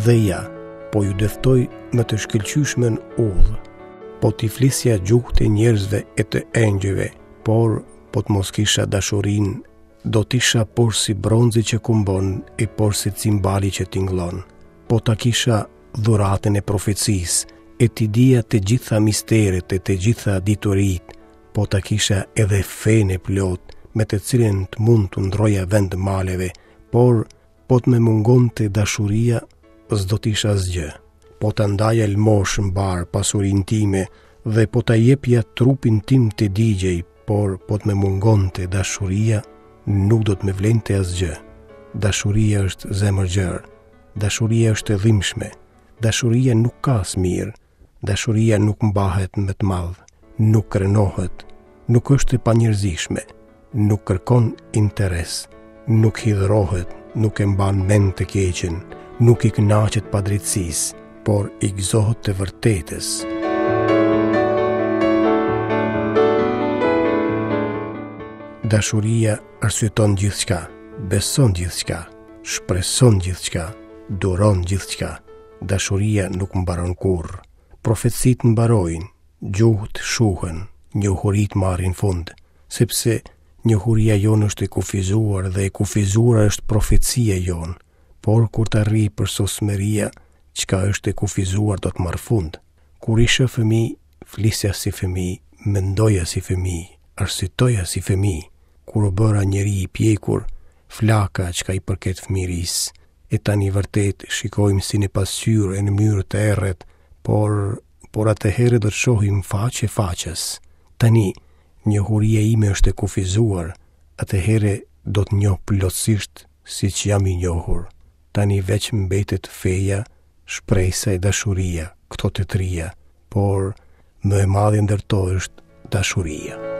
dheja, po ju dëftoj më të shkëlqyshmen udhë, po t'i flisja gjuhët e njerëzve e të engjëve, por po të mos kisha dashurin, do t'isha por si bronzi që kumbon e por si cimbali që tinglon, po ta kisha dhuratën e profecis, e t'i dija të gjitha misteret e të gjitha diturit, po ta kisha edhe fene plot, me të cilën të mund të ndroja vend maleve, por po të me mungon të dashuria, s'do t'isha zgjë. Po të ndaja lmosh mbar pasurin time dhe po të jepja trupin tim të digjej, por po të me mungon të dashuria, nuk do të me vlente asgjë. Dashuria është zemër gjërë, dashuria është e dhimbshme, dashuria nuk ka smir, dashuria nuk mbahet me të madh, nuk krenohet, nuk është e panjerëzishme, nuk kërkon interes, nuk hidhrohet, nuk e mban mend të keqen, nuk i kënaqet pa drejtësisë, por i gëzohet të vërtetës. Dashuria arsyeton gjithçka, beson gjithçka, shpreson gjithçka, duron gjithçka. Dashuria nuk mbaron kurrë. Profecitë mbarojnë, gjuhët shuhen, njohurit marrin fund, sepse njohuria jonë është e kufizuar dhe e kufizuara është profecia jonë. Por kur të arri për sosmeria, çka është e kufizuar do të marrë fund. Kur isha fëmijë, flisja si fëmijë, mendoja si fëmijë, arsitoja si fëmijë. Kur u bëra njeri i pjekur, flaka çka i përket fëmirisë. E tani vërtet shikojmë si në pasqyrë e në mënyrë të errët, por atëherë do të shohim faqe faqes. Tani njohuria ime është e kufizuar, atëherë do të njoh plotësisht siç jam i njohur. Tani veç mbetet feja, shpresa e dashuria, këto të trija, por më e madhe ndër to është dashuria.